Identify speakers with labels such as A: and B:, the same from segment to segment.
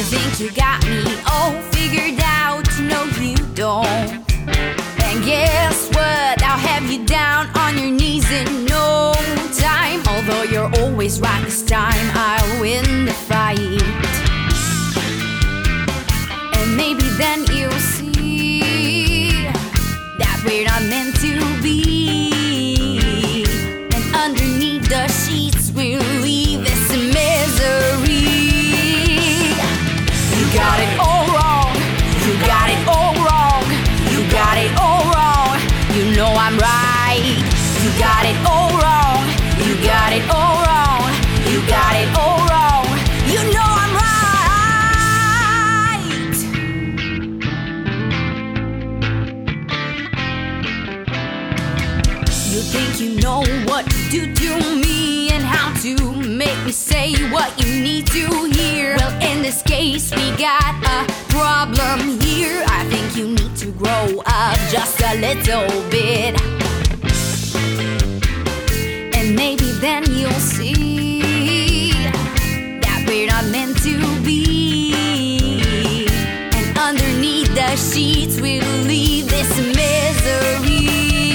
A: think you got me all figured out, no you don't. And guess what, I'll have you down on your knees in no time. Although you're always right this time, I'll win the fight. And maybe then you'll see that we're not meant to be. And underneath the sheets we'll leave this misery. You got it all wrong, you got it all wrong, you got it all wrong. You know I'm right. You got it all wrong, you got it all wrong, you got it all wrong. You know I'm right. You think you know what to do to me and how to make me say what you need to hear. Well, in this case, we got a problem here. I think you need to grow up just a little bit. And maybe then you'll see that we're not meant to be. And underneath the sheets we'll leave this misery.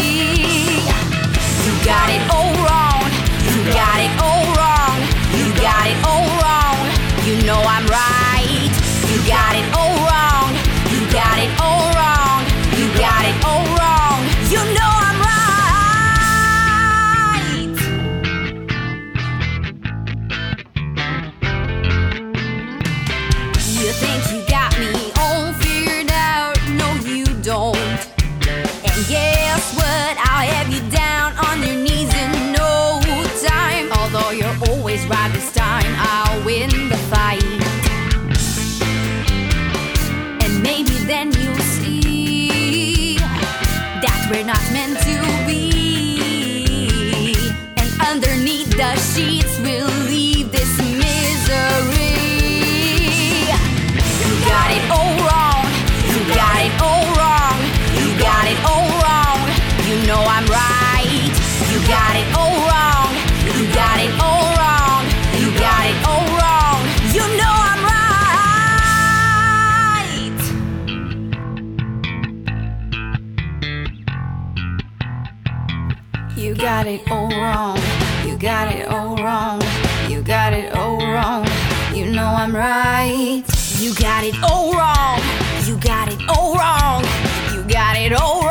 A: You got it all wrong, you got it all wrong, you got it all wrong. You know I'm right. You got it all wrong, you got it all wrong, you got it all wrong. You know I'm right. You think you got me all figured out, no you don't. And guess what, I'll have you down on your knees in no time. Although you're always right this time, I'll win the fight. And maybe then you'll see that we're not meant to be. And underneath the sheets we'll leave this misery. You got it all wrong, you got it all wrong, you got it all wrong. You know I'm right. You got it all wrong, you got it all wrong, you got it all wrong. You know I'm right. You got it all wrong, you got it all wrong, you got it all wrong. You know I'm right. You got it all wrong, you got it all wrong, you got it all